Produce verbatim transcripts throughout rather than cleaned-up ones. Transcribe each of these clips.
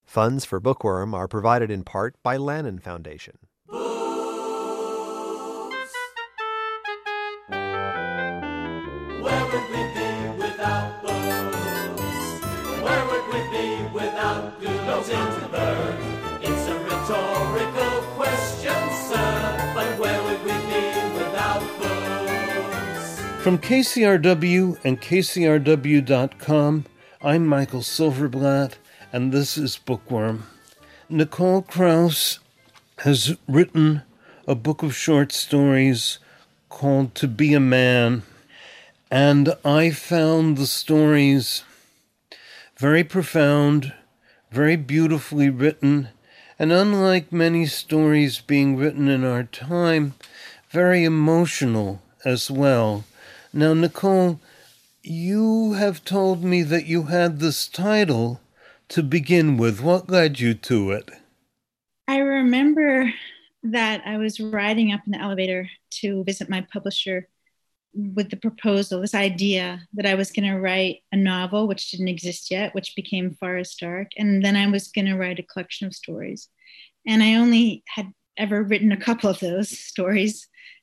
Funds for Bookworm are provided in part by Lannan Foundation. Where would we be without books? Where would we be without Google Gutenberg? It's a rhetorical question, sir, but where would we be without books? From K C R W and K C R W dot com, I'm Michael Silverblatt, and this is Bookworm. Nicole Krauss has written a book of short stories called To Be a Man, and I found the stories very profound, very beautifully written, and unlike many stories being written in our time, very emotional as well. Now, Nicole, you have told me that you had this title to begin with. What led you to it? I remember that I was riding up in the elevator to visit my publisher with the proposal, this idea that I was going to write a novel, which didn't exist yet, which became Forest Dark. And then I was going to write a collection of stories. And I only had ever written a couple of those stories.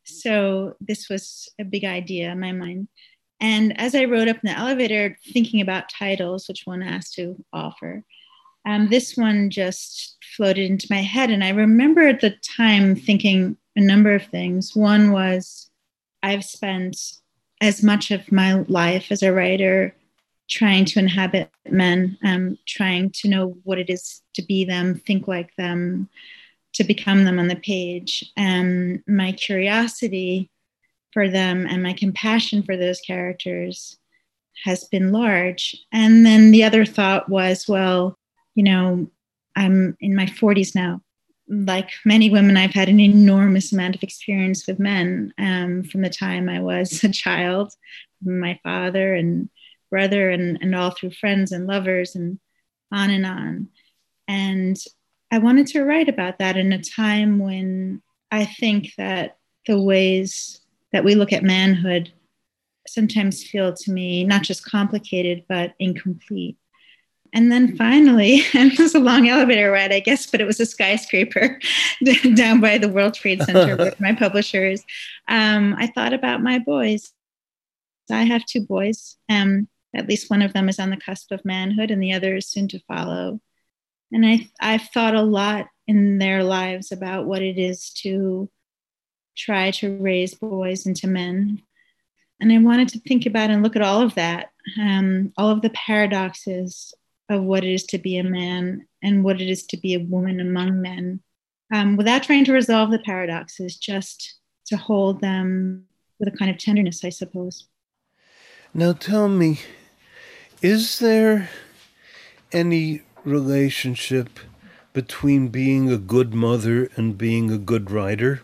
So this was a big idea in my mind. And as I rode up in the elevator, thinking about titles, which one has to offer, um, this one just floated into my head. And I remember at the time thinking a number of things. One was, I've spent as much of my life as a writer trying to inhabit men, um, trying to know what it is to be them, think like them, to become them on the page. And my curiosity for them and my compassion for those characters has been large. And then the other thought was, well, you know, I'm in my forties now. Like many women, I've had an enormous amount of experience with men um, from the time I was a child, my father and brother, and, and all through friends and lovers and on and on. And I wanted to write about that in a time when I think that the ways that we look at manhood sometimes feel to me not just complicated, but incomplete. And then finally, and it was a long elevator ride, I guess, but it was a skyscraper down by the World Trade Center with my publishers. Um, I thought about my boys. I have two boys. Um, at least one of them is on the cusp of manhood and the other is soon to follow. And I, I've thought a lot in their lives about what it is to try to raise boys into men. And I wanted to think about and look at all of that, um, all of the paradoxes of what it is to be a man and what it is to be a woman among men, um, without trying to resolve the paradoxes, just to hold them with a kind of tenderness, I suppose. Now tell me, is there any relationship between being a good mother and being a good writer?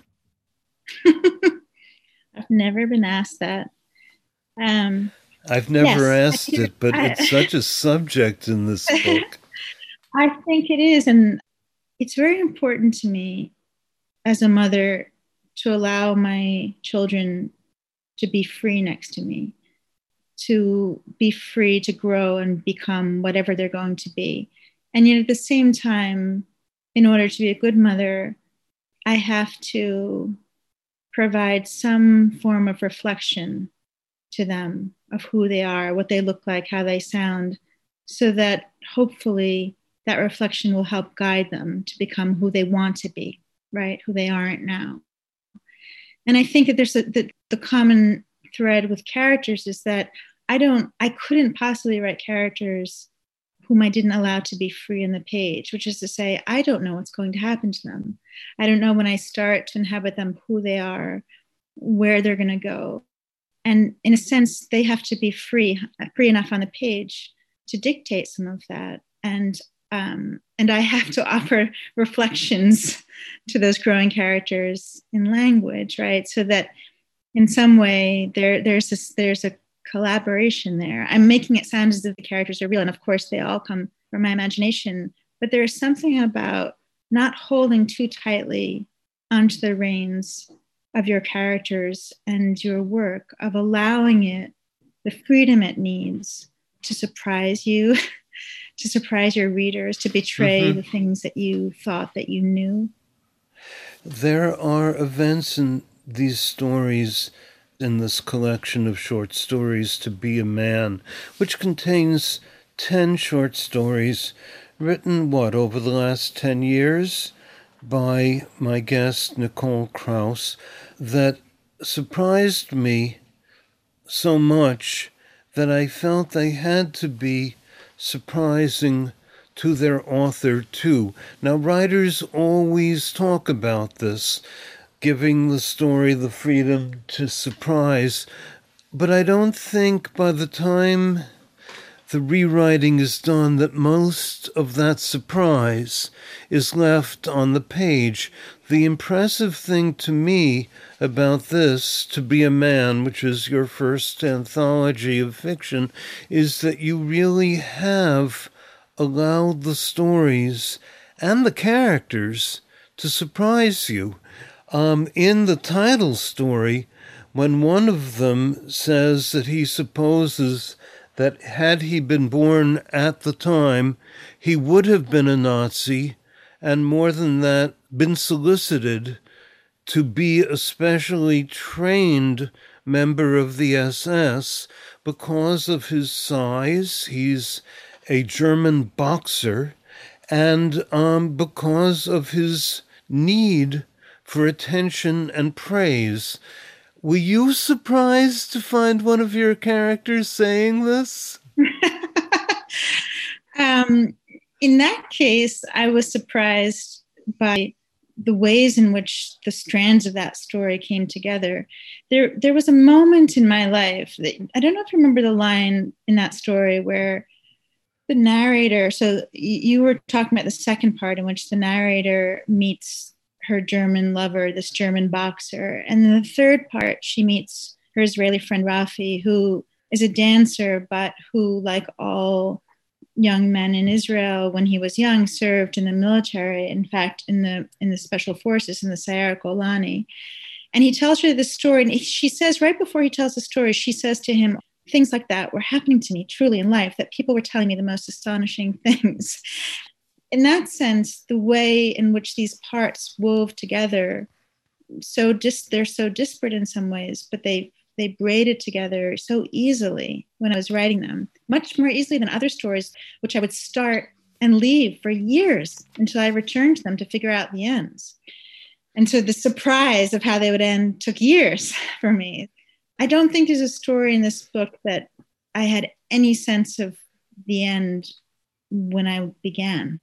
I've never been asked that. Um, I've never yes, asked it, but I, it's such a subject in this book. I think it is. And it's very important to me as a mother to allow my children to be free next to me, to be free to grow and become whatever they're going to be. And yet at the same time, in order to be a good mother, I have to provide some form of reflection to them of who they are, what they look like, how they sound, so that hopefully that reflection will help guide them to become who they want to be, right? Who they aren't now. And I think that there's a, the, the common thread with characters is that I don't, I couldn't possibly write characters whom I didn't allow to be free on the page, which is to say, I don't know what's going to happen to them. I don't know when I start to inhabit them who they are, where they're going to go. And in a sense, they have to be free, free enough on the page to dictate some of that. And um, and I have to offer reflections to those growing characters in language, right? So that in some way there there's this, there's a collaboration there. I'm making it sound as if the characters are real, and of course they all come from my imagination. But there's something about not holding too tightly onto the reins of your characters and your work, of allowing it the freedom it needs to surprise you, to surprise your readers, to betray Mm-hmm. the things that you thought that you knew? There are events in these stories, in this collection of short stories, To Be a Man, which contains ten short stories written, what, over the last ten years by my guest, Nicole Krauss, that surprised me so much that I felt they had to be surprising to their author, too. Now, writers always talk about this, giving the story the freedom to surprise, but I don't think by the time the rewriting is done that most of that surprise is left on the page. The impressive thing to me about this, To Be a Man, which is your first anthology of fiction, is that you really have allowed the stories and the characters to surprise you. Um, in the title story, when one of them says that he supposes that had he been born at the time, he would have been a Nazi, and more than that, been solicited to be a specially trained member of the S S because of his size. He's a German boxer, and um, because of his need for attention and praise. Were you surprised to find one of your characters saying this? um, in that case, I was surprised by the ways in which the strands of that story came together. There, there was a moment in my life that, I don't know if you remember the line in that story where the narrator, so you were talking about the second part in which the narrator meets her German lover, this German boxer. And in the third part, she meets her Israeli friend Rafi, who is a dancer, but who, like all young men in Israel, when he was young, served in the military, in fact, in the in the special forces, in the Sayeret Golani. And he tells her this story, and she says, right before he tells the story, she says to him, things like that were happening to me truly in life, that people were telling me the most astonishing things. In that sense, the way in which these parts wove together, so dis- they're so disparate in some ways, but they they braided together so easily when I was writing them, much more easily than other stories, which I would start and leave for years until I returned to them to figure out the ends. And so the surprise of how they would end took years for me. I don't think there's a story in this book that I had any sense of the end when I began.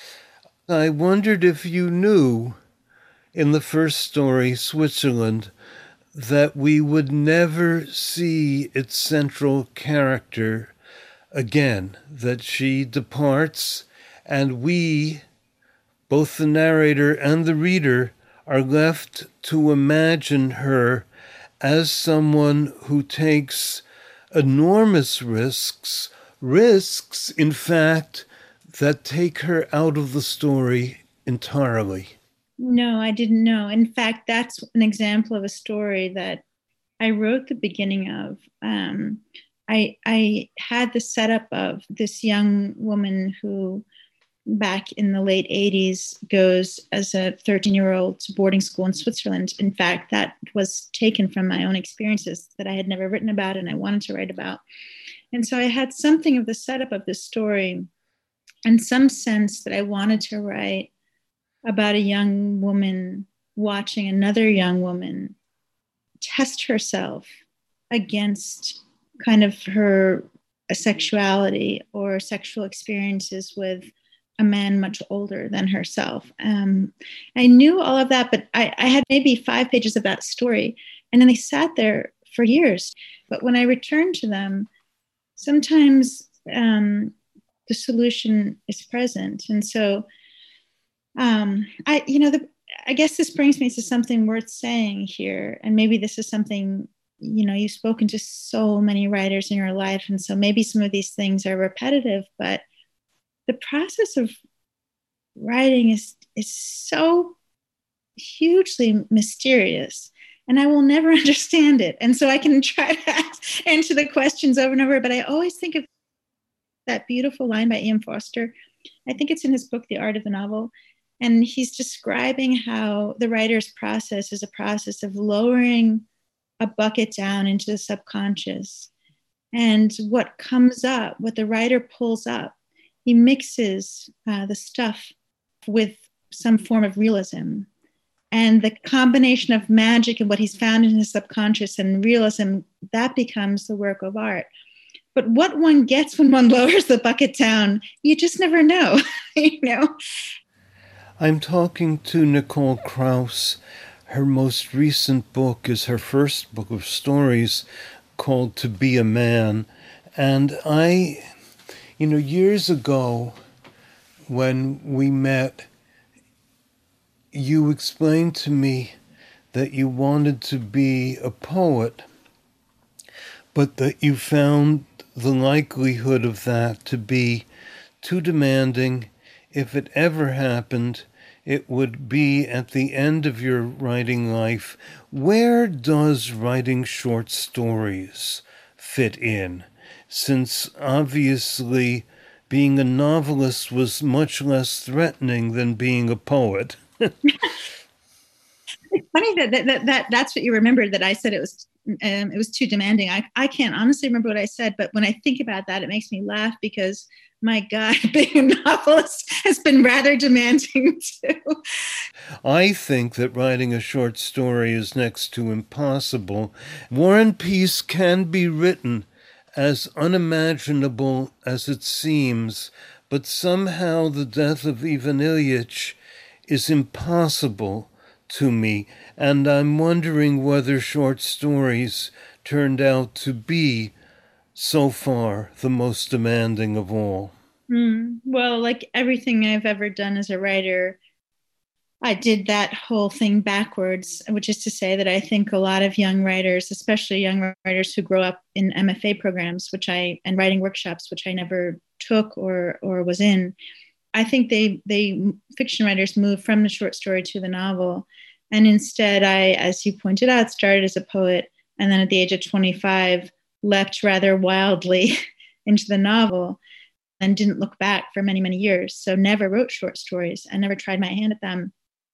I wondered if you knew in the first story, Switzerland, that we would never see its central character again, that she departs and we, both the narrator and the reader, are left to imagine her as someone who takes enormous risks, risks, in fact, that take her out of the story entirely. No, I didn't know. In fact, that's an example of a story that I wrote the beginning of. Um, I, I had the setup of this young woman who, back in the late eighties, goes as a thirteen-year-old to boarding school in Switzerland. In fact, that was taken from my own experiences that I had never written about and I wanted to write about. And so I had something of the setup of this story, and some sense that I wanted to write about a young woman watching another young woman test herself against kind of her sexuality or sexual experiences with a man much older than herself. Um, I knew all of that, but I, I had maybe five pages of that story, and then they sat there for years. But when I returned to them, sometimes um, the solution is present. And so, um, I, you know, the, I guess this brings me to something worth saying here. And maybe this is something, you know, you've spoken to so many writers in your life. And so maybe some of these things are repetitive, but the process of writing is, is so hugely mysterious. And I will never understand it. And so I can try to answer the questions over and over, but I always think of that beautiful line by Ian Foster. I think it's in his book, The Art of the Novel. And he's describing how the writer's process is a process of lowering a bucket down into the subconscious. And what comes up, what the writer pulls up, he mixes uh, the stuff with some form of realism. And the combination of magic and what he's found in his subconscious and realism, that becomes the work of art. But what one gets when one lowers the bucket down, you just never know, you know? I'm talking to Nicole Krauss. Her most recent book is her first book of stories called To Be a Man. And I, you know, years ago when we met, you explained to me that you wanted to be a poet, but that you found the likelihood of that to be too demanding. If it ever happened, it would be at the end of your writing life. Where does writing short stories fit in? Since obviously being a novelist was much less threatening than being a poet. It's funny that, that, that, that that's what you remembered, that I said it was um, it was too demanding. I, I can't honestly remember what I said, but when I think about that, it makes me laugh because, my God, being a novelist has been rather demanding too. I think that writing a short story is next to impossible. War and Peace can be written as unimaginable as it seems, but somehow the death of Ivan Ilyich is impossible to me, and I'm wondering whether short stories turned out to be, so far, the most demanding of all. Mm, well, like everything I've ever done as a writer, I did that whole thing backwards, which is to say that I think a lot of young writers, especially young writers who grow up in M F A programs, which I, and writing workshops, which I never took or or was in, I think they, they fiction writers move from the short story to the novel. And instead, I, as you pointed out, started as a poet, and then at the age of twenty-five, leapt rather wildly into the novel and didn't look back for many, many years. So never wrote short stories. I never tried my hand at them.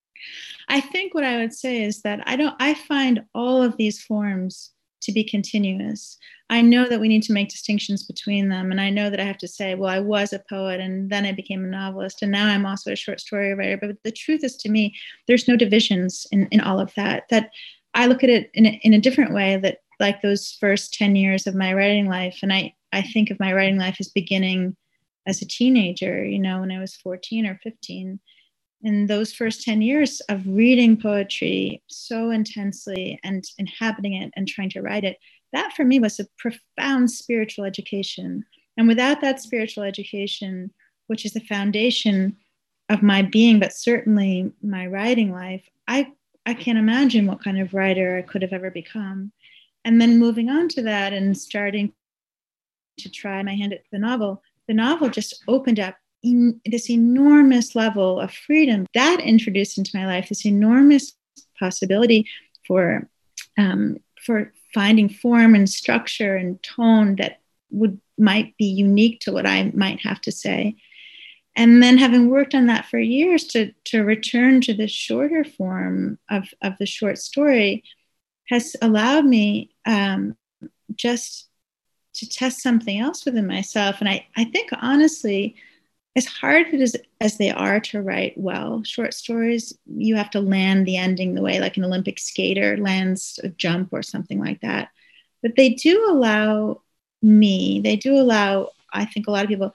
I think what I would say is that I don't, I find all of these forms to be continuous. I know that we need to make distinctions between them. And I know that I have to say, well, I was a poet and then I became a novelist and now I'm also a short story writer. But the truth is, to me, there's no divisions in, in all of that, that I look at it in a, in a different way, that like those first ten years of my writing life. And I, I think of my writing life as beginning as a teenager, you know, when I was fourteen or fifteen. In those first ten years of reading poetry so intensely and inhabiting it and trying to write it, that for me was a profound spiritual education. And without that spiritual education, which is the foundation of my being, but certainly my writing life, I, I can't imagine what kind of writer I could have ever become. And then moving on to that and starting to try my hand at the novel, the novel just opened up in this enormous level of freedom that introduced into my life, this enormous possibility for um, for finding form and structure and tone that would might be unique to what I might have to say. And then having worked on that for years, to to return to the shorter form of, of the short story has allowed me um, just to test something else within myself. And I, I think, honestly, as hard as, as they are to write well, short stories, you have to land the ending the way like an Olympic skater lands a jump or something like that. But they do allow me, they do allow, I think, a lot of people,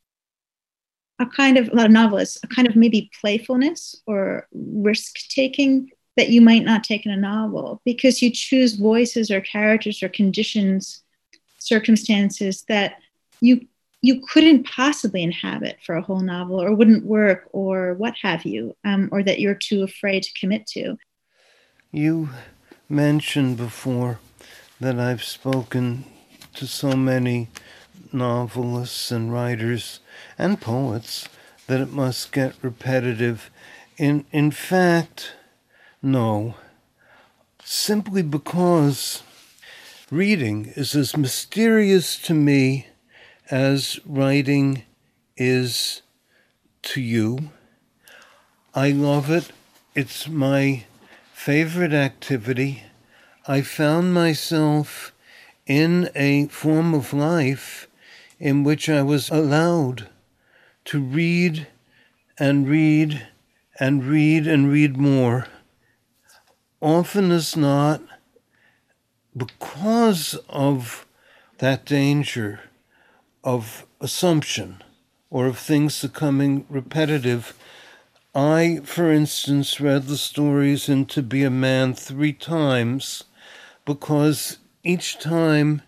a kind of, a lot of novelists, a kind of maybe playfulness or risk-taking that you might not take in a novel, because you choose voices or characters or conditions, circumstances that you you couldn't possibly inhabit for a whole novel, or wouldn't work, or what have you, um, or that you're too afraid to commit to. You mentioned before that I've spoken to so many novelists and writers and poets that it must get repetitive. In in fact, no. Simply because reading is as mysterious to me as writing is to you. I love it. It's my favorite activity. I found myself in a form of life in which I was allowed to read and read and read and read more. Often as not, because of that danger of assumption or of things becoming repetitive, I, for instance, read the stories in To Be a Man three times because each time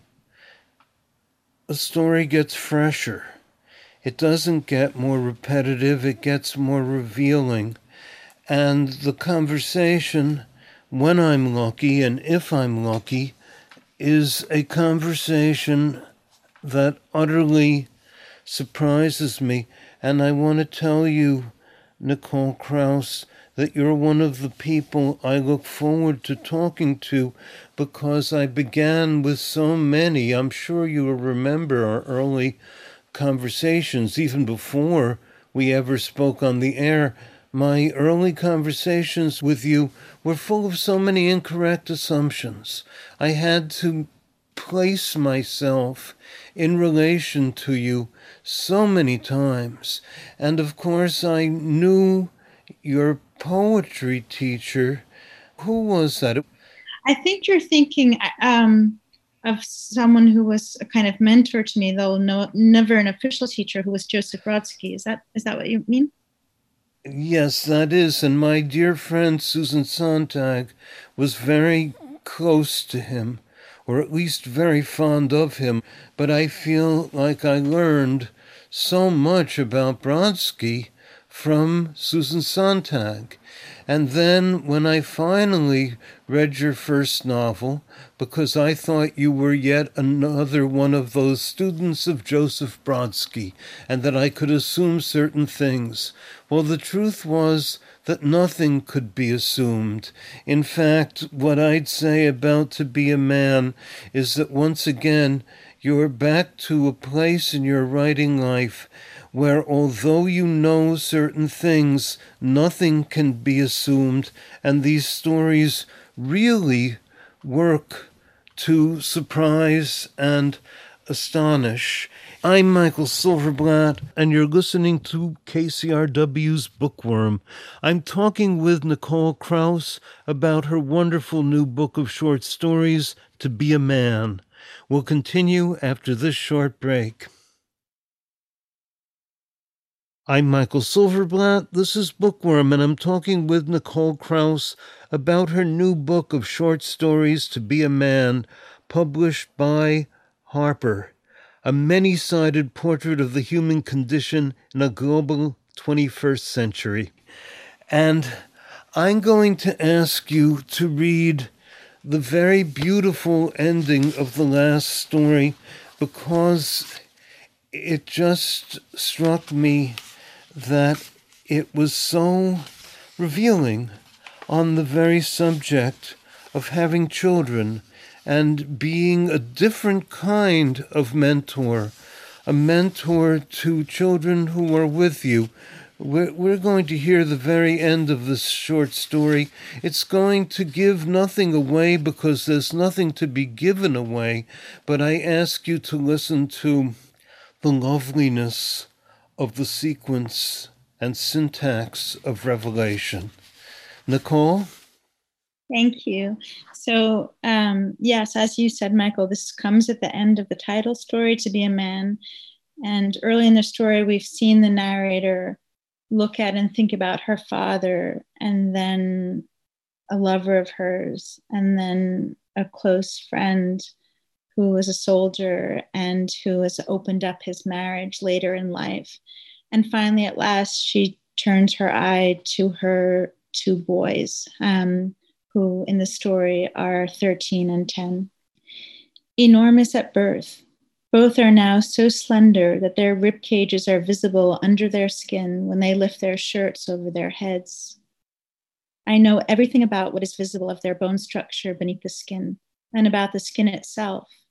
a story gets fresher. It doesn't get more repetitive, it gets more revealing. And the conversation, when I'm lucky and if I'm lucky, is a conversation that utterly surprises me. And I want to tell you, Nicole Krauss, that you're one of the people I look forward to talking to because I began with so many. I'm sure you will remember our early conversations, even before we ever spoke on the air. My early conversations with you were full of so many incorrect assumptions. I had to place myself in relation to you so many times. And of course, I knew your poetry teacher. Who was that? I think you're thinking um, of someone who was a kind of mentor to me, though no, never an official teacher, who was Joseph Brodsky. Is that is that what you mean? Yes, that is. And my dear friend Susan Sontag was very close to him, or at least very fond of him. But I feel like I learned so much about Brodsky from Susan Sontag. And then when I finally read your first novel, because I thought you were yet another one of those students of Joseph Brodsky, and that I could assume certain things, well, the truth was that nothing could be assumed. In fact, what I'd say about To Be a Man is that once again, you're back to a place in your writing life where, although you know certain things, nothing can be assumed, and these stories really work to surprise and astonish. I'm Michael Silverblatt, and you're listening to K C R W's Bookworm. I'm talking with Nicole Krauss about her wonderful new book of short stories, To Be a Man. We'll continue after this short break. I'm Michael Silverblatt, this is Bookworm, and I'm talking with Nicole Krauss about her new book of short stories, To Be a Man, published by Harper, a many-sided portrait of the human condition in a global twenty-first century. And I'm going to ask you to read the very beautiful ending of the last story because it just struck me that it was so revealing on the very subject of having children and being a different kind of mentor, a mentor to children who are with you. We're, we're going to hear the very end of this short story. It's going to give nothing away because there's nothing to be given away, but I ask you to listen to the loveliness of the sequence and syntax of Revelation. Nicole? Thank you. So, um, yes, as you said, Michael, this comes at the end of the title story, To Be a Man. And early in the story, we've seen the narrator look at and think about her father, and then a lover of hers, and then a close friend who was a soldier and who has opened up his marriage later in life. And finally, at last, she turns her eye to her two boys, um, who in the story are thirteen and ten. Enormous at birth, both are now so slender that their rib cages are visible under their skin when they lift their shirts over their heads. I know everything about what is visible of their bone structure beneath the skin, and about the skin itself,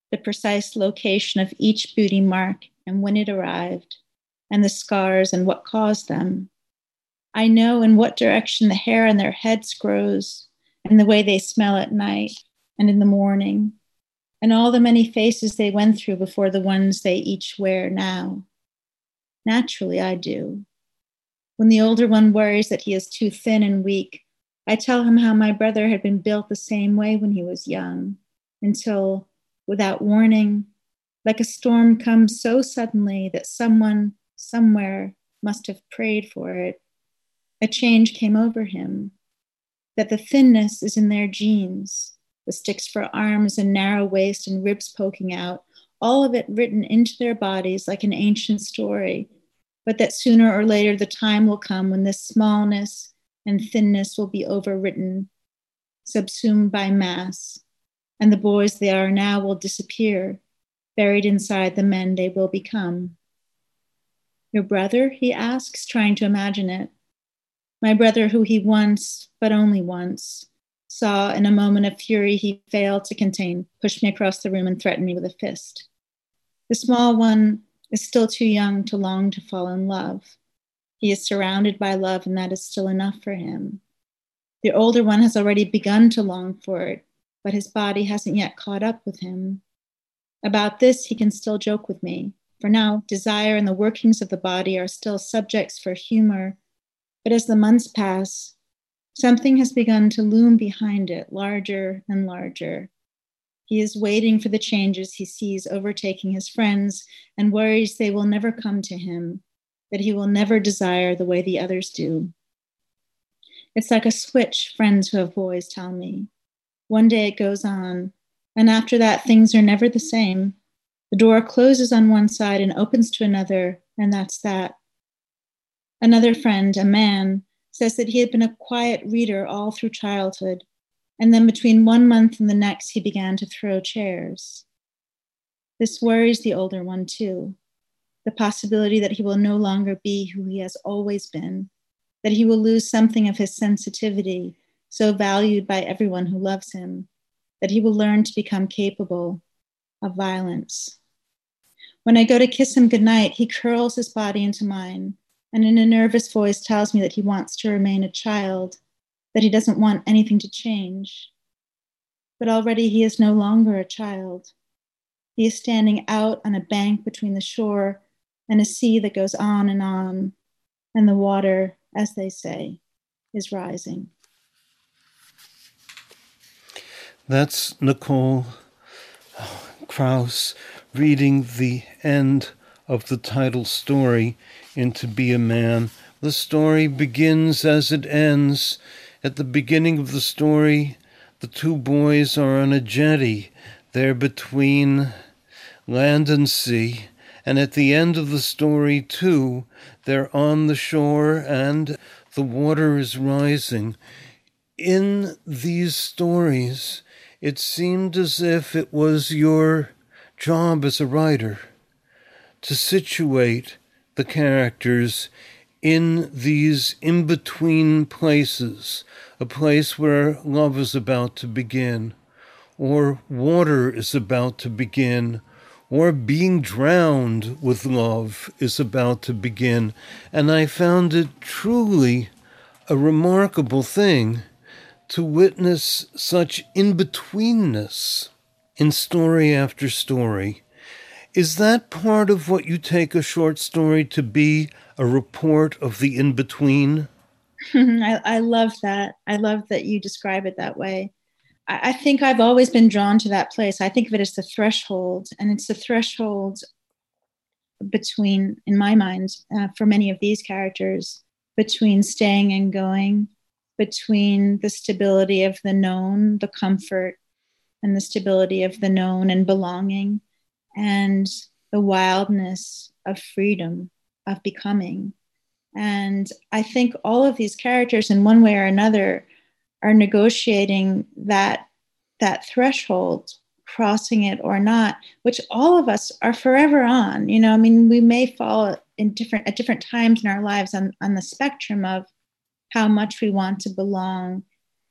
the precise location of each beauty mark and when it arrived, and the scars and what caused them. I know in what direction the hair on their heads grows, and the way they smell at night and in the morning, and all the many faces they went through before the ones they each wear now. Naturally, I do. When the older one worries that he is too thin and weak, I tell him how my brother had been built the same way when he was young, until, without warning, like a storm comes so suddenly that someone, somewhere, must have prayed for it, a change came over him, that the thinness is in their genes, the sticks for arms and narrow waist and ribs poking out, all of it written into their bodies like an ancient story, but that sooner or later the time will come when this smallness and thinness will be overwritten, subsumed by mass, and the boys they are now will disappear, buried inside the men they will become. Your brother, he asks, trying to imagine it. My brother, who he once, but only once, saw in a moment of fury he failed to contain, pushed me across the room and threatened me with a fist. The small one is still too young to long to fall in love. He is surrounded by love, and that is still enough for him. The older one has already begun to long for it, but his body hasn't yet caught up with him. About this, he can still joke with me. For now, desire and the workings of the body are still subjects for humor, but as the months pass, something has begun to loom behind it, larger and larger. He is waiting for the changes he sees overtaking his friends and worries they will never come to him, that he will never desire the way the others do. It's like a switch, friends who have boys tell me. One day it goes on, and after that things are never the same. The door closes on one side and opens to another, and that's that. Another friend, a man, says that he had been a quiet reader all through childhood, and then between one month and the next, he began to throw chairs. This worries the older one too, the possibility that he will no longer be who he has always been, that he will lose something of his sensitivity, so valued by everyone who loves him, that he will learn to become capable of violence. When I go to kiss him goodnight, he curls his body into mine, and in a nervous voice tells me that he wants to remain a child, that he doesn't want anything to change. But already he is no longer a child. He is standing out on a bank between the shore and a sea that goes on and on, and the water, as they say, is rising. That's Nicole Krauss reading the end of the title story in To Be a Man. The story begins as it ends. At the beginning of the story, the two boys are on a jetty. They're between land and sea. And at the end of the story, too, they're on the shore and the water is rising. In these stories, it seemed as if it was your job as a writer to situate the characters in these in-between places, a place where love is about to begin, or water is about to begin, or being drowned with love is about to begin. And I found it truly a remarkable thing to witness such in-betweenness in story after story. Is that part of what you take a short story to be, a report of the in-between? I, I love that. I love that you describe it that way. I, I think I've always been drawn to that place. I think of it as the threshold, and it's the threshold between, in my mind, uh, for many of these characters, between staying and going, between the stability of the known, the comfort, and the stability of the known and belonging, and the wildness of freedom, of becoming. And I think all of these characters, in one way or another, are negotiating that, that threshold, crossing it or not, which all of us are forever on. You know, I mean, we may fall in different at different times in our lives on, on the spectrum of how much we want to belong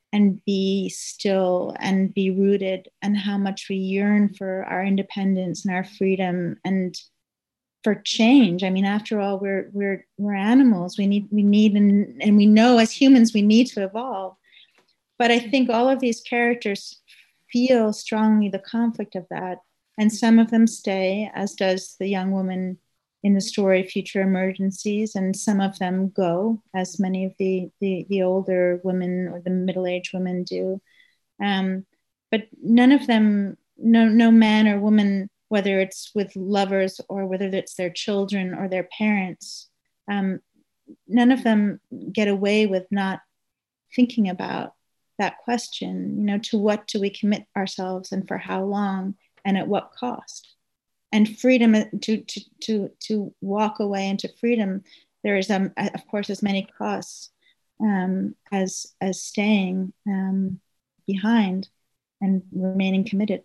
and be still and be rooted, and how much we yearn for our independence and our freedom and for change. I mean, after all, we're we're we're animals. We need we need and, and we know as humans we need to evolve. But I think all of these characters feel strongly the conflict of that, and some of them stay, as does the young woman in the story Future Emergencies, and some of them go, as many of the the, the older women or the middle-aged women do. Um, but none of them, no no man or woman, whether it's with lovers or whether it's their children or their parents, um, none of them get away with not thinking about that question, you know, to what do we commit ourselves and for how long and at what cost? And freedom, to to to to walk away into freedom, there is, um, of course, as many costs um, as as staying um, behind and remaining committed.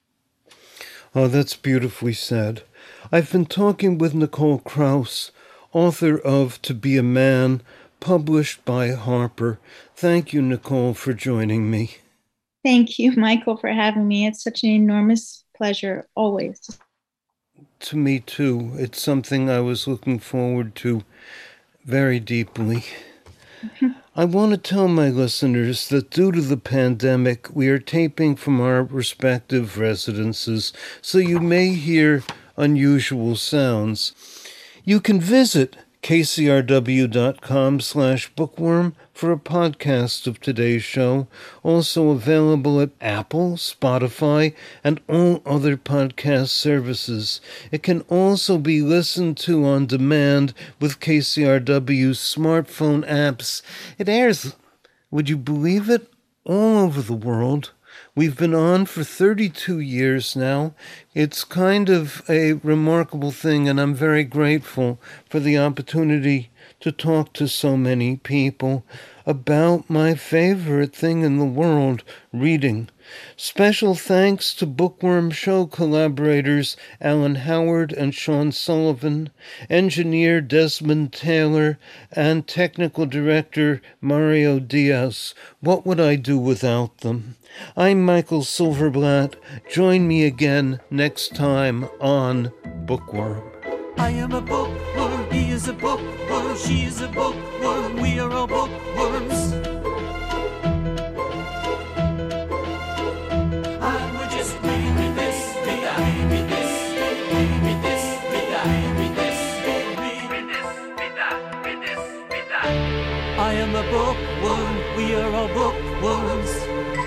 Oh, that's beautifully said. I've been talking with Nicole Krauss, author of To Be a Man, published by Harper. Thank you, Nicole, for joining me. Thank you, Michael, for having me. It's such an enormous pleasure, always. To me, too. It's something I was looking forward to very deeply. I want to tell my listeners that due to the pandemic, we are taping from our respective residences, so you may hear unusual sounds. You can visit kcrw.com slash bookworm for a podcast of today's show, also available at Apple, Spotify, and all other podcast services. It can also be listened to on demand with K C R W's smartphone apps. It airs, would you believe it, all over the world. We've been on for thirty-two years now. It's kind of a remarkable thing, and I'm very grateful for the opportunity to talk to so many people about my favorite thing in the world, reading. Special thanks to Bookworm show collaborators Alan Howard and Sean Sullivan, engineer Desmond Taylor, and technical director Mario Diaz. What would I do without them? I'm Michael Silverblatt. Join me again next time on Bookworm. I am a bookworm, he is a bookworm, she is a bookworm, we are all bookworms. And we're just reading this, read that, read this, read this, read that, read this, read this, read that, read this, read that. I am a bookworm, we are all bookworms.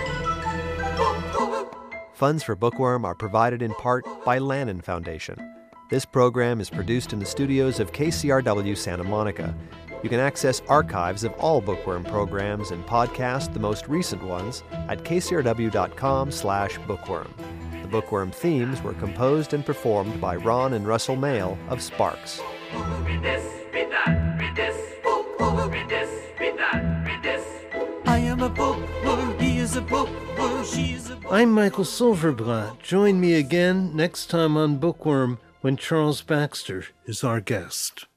Funds for Bookworm are provided in part by Lannan Foundation. This program is produced in the studios of K C R W Santa Monica. You can access archives of all Bookworm programs and podcast the most recent ones at kcrw.com slash bookworm. The Bookworm themes were composed and performed by Ron and Russell Mail of Sparks. Read this, read that, read this, read this, read that, read this. I am a bookworm, he is a bookworm, she is a bookworm. I'm Michael Silverblatt. Join me again next time on Bookworm when Charles Baxter is our guest.